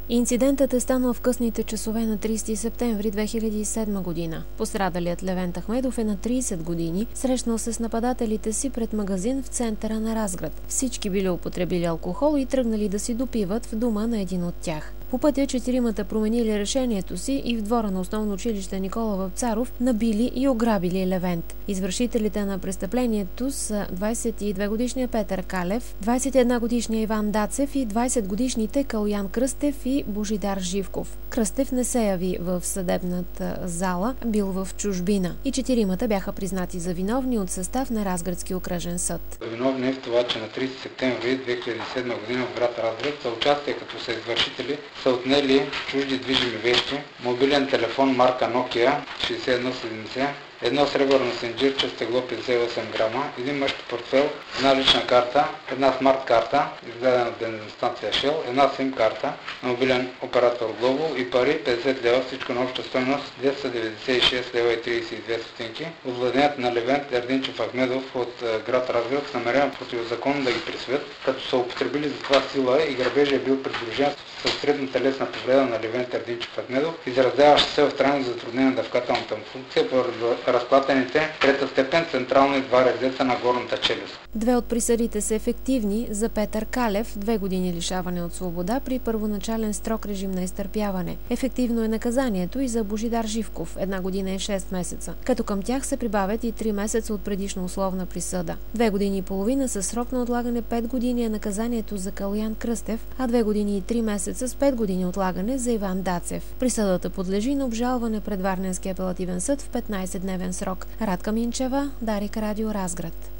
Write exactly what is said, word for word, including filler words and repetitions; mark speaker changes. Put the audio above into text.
Speaker 1: Инцидентът е станал в късните часове на тридесети септември две хиляди и седма година. Пострадалият Левент Ахмедов е на тридесет години, срещнал се с нападателите си пред магазин в центъра на Разград. Всички били употребили алкохол и тръгнали да си допиват в дома на един от тях. По пътя четиримата променили решението си и в двора на основно училище Никола Вапцаров набили и ограбили Левент. Извършителите на престъплението са двадесет и две годишния Петър Калев, двадесет и една годишния Иван Дацев и двадесет годишните Калоян Кръстев и Божидар Живков. Кръстев не се яви в съдебната зала, бил в чужбина. И четиримата бяха признати за виновни от състав на Разградски окръжен съд.
Speaker 2: Виновни е в това, че на тридесети септември две хиляди и седма година в град Разград за участие като са извършители са отнели чужди движими вещи, мобилен телефон марка Nokia шейсет и едно седемдесет, едно сребърно сенджирче с тегло петдесет и осем грама, един мъжки портфел, една лична карта, една смарт карта, издадена от бензиностанция Shell, една сим карта на мобилен оператор Glovo и пари петдесет лева, всичко на обща стойност двеста деветдесет и шест лева и тридесет и две стотинки. От владението на Левент Ердинчев Ахмедов от град Разград с намерение противозаконно да ги присвоят, като са употребили за това сила и грабежа е бил придружен с средна телесна повреда на Левент Ердинчев Ахмедов, изразяваща се в трайно затруднение на дъвкателната му функция по разплатените трета степен централно и два резеца на горната челюст.
Speaker 1: Две от присъдите са ефективни за Петър Калев – две години лишаване от свобода при първоначален строг режим на изтърпяване. Ефективно е наказанието и за Божидар Живков – една година и шест месеца, като към тях се прибавят и три месеца от предишна условна присъда. Две години и половина със срок на отлагане пет години е наказанието за Калоян Кръстев, а две години и три месеца с пет години отлагане за Иван Дацев. Присъдата подлежи на обжалване пред Варненския апелативен съд в петнадесетдневен срок. Радка Минчева, Дарик Радио, Разград.